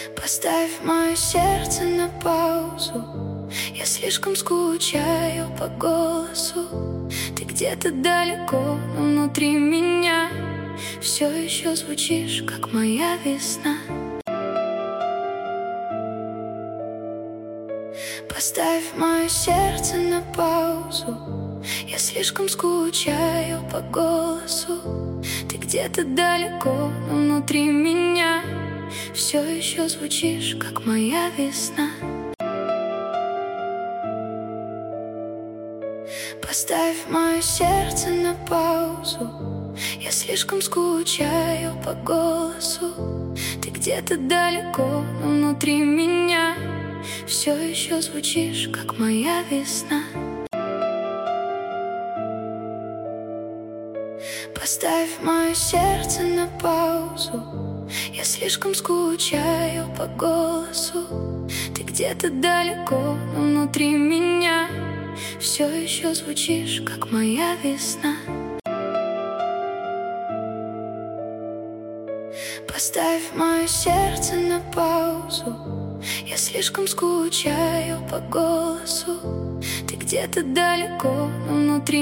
Поставь мое сердце на паузу. Я слишком скучаю по голосу. Ты где-то далеко, но внутри меня все еще звучишь, как моя весна. Поставь мое сердце на паузу. Я слишком скучаю по голосу. Ты где-то далеко, но внутри меня все еще звучишь, как моя весна. Поставь мое сердце на паузу. Я слишком скучаю по голосу. Ты где-то далеко, но внутри меня все еще звучишь, как моя весна. Поставь мое сердце на паузу. Я слишком скучаю по голосу. Ты где-то далеко, но внутри меня все еще звучишь, как моя весна. Поставь мое сердце на паузу. Я слишком скучаю по голосу. Ты где-то далеко, но внутри